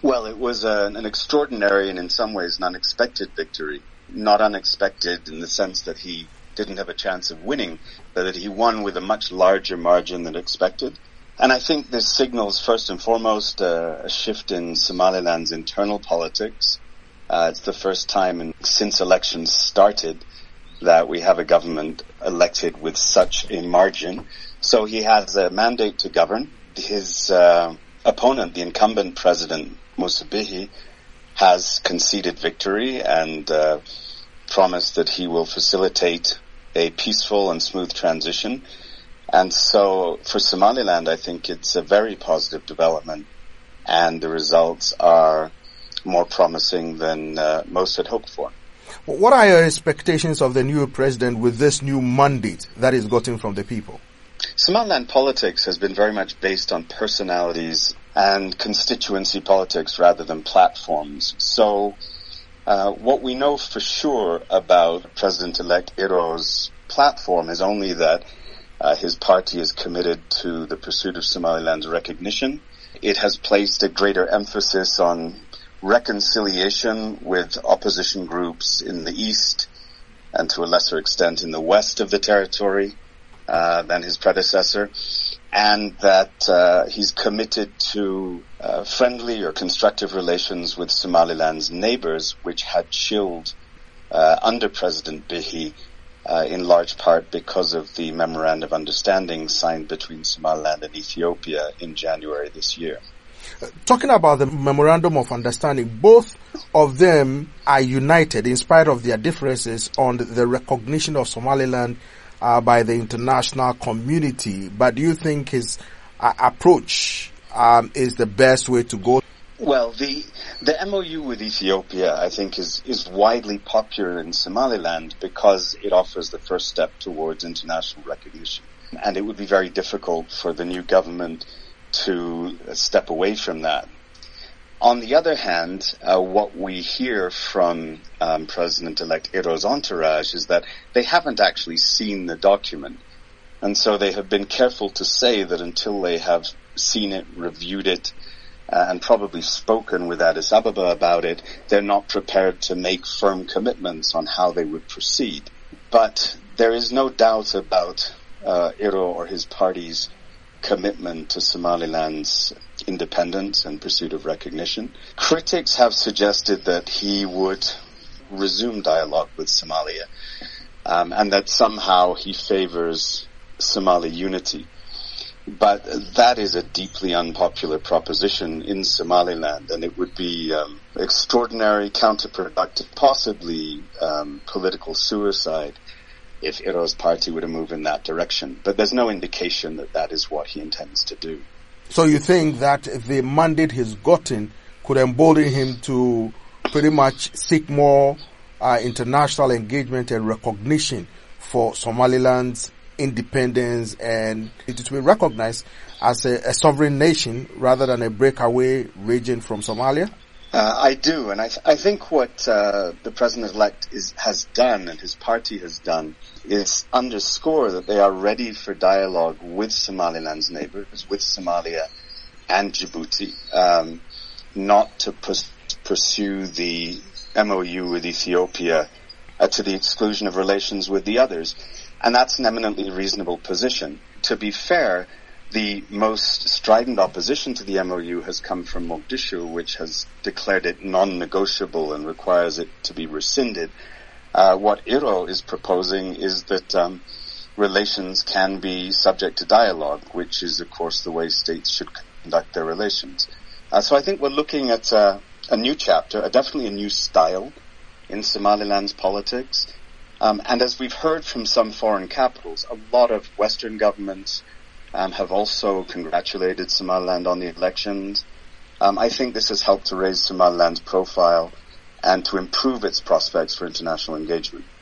Well, it was an extraordinary and in some ways an unexpected victory. Not unexpected in the sense that he didn't have a chance of winning, but that he won with a much larger margin than expected. And I think this signals first and foremost a shift in Somaliland's internal politics. It's the first time since elections started that we have a government elected with such a margin. So he has a mandate to govern. His opponent, the incumbent president, Musa Bihi, has conceded victory and promised that he will facilitate a peaceful and smooth transition. And so for Somaliland, I think it's a very positive development, and the results are more promising than most had hoped for. What are your expectations of the new president with this new mandate that he's gotten from the people? Somaliland politics has been very much based on personalities and constituency politics rather than platforms. So what we know for sure about President-elect Iro's platform is only that his party is committed to the pursuit of Somaliland's recognition. It has placed a greater emphasis on reconciliation with opposition groups in the east and to a lesser extent in the west of the territory than his predecessor, and that he's committed to friendly or constructive relations with Somaliland's neighbors, which had chilled under President Bihi in large part because of the Memorandum of Understanding signed between Somaliland and Ethiopia in January this year. Talking about the Memorandum of Understanding, both of them are united in spite of their differences on the recognition of Somaliland by the international community. But do you think his approach is the best way to go? Well, the MOU with Ethiopia, I think, is widely popular in Somaliland because it offers the first step towards international recognition. And it would be very difficult for the new government to step away from that. On the other hand, what we hear from President-elect Iro's entourage is that they haven't actually seen the document. And so they have been careful to say that until they have seen it, reviewed it, and probably spoken with Addis Ababa about it, they're not prepared to make firm commitments on how they would proceed. But there is no doubt about Iro or his party's commitment to Somaliland's independence and pursuit of recognition. Critics have suggested that he would resume dialogue with Somalia, and that somehow he favors Somali unity. But that is a deeply unpopular proposition in Somaliland, and it would be extraordinary, counterproductive, possibly political suicide if Iro's party were to move in that direction. But there's no indication that that is what he intends to do. So you think that the mandate he's gotten could embolden him to pretty much seek more international engagement and recognition for Somaliland's independence, and it to be recognized as a sovereign nation rather than a breakaway region from Somalia? I do, and I think what the president-elect has done and his party has done is underscore that they are ready for dialogue with Somaliland's neighbors, with Somalia and Djibouti, not to pursue the MOU with Ethiopia to the exclusion of relations with the others. And that's an eminently reasonable position. To be fair, the most strident opposition to the MOU has come from Mogadishu, which has declared it non-negotiable and requires it to be rescinded. What Iro is proposing is that relations can be subject to dialogue, which is, of course, the way states should conduct their relations. So I think we're looking at a new chapter, definitely a new style in Somaliland's politics. And as we've heard from some foreign capitals, a lot of Western governments have also congratulated Somaliland on the elections. I think this has helped to raise Somaliland's profile and to improve its prospects for international engagement.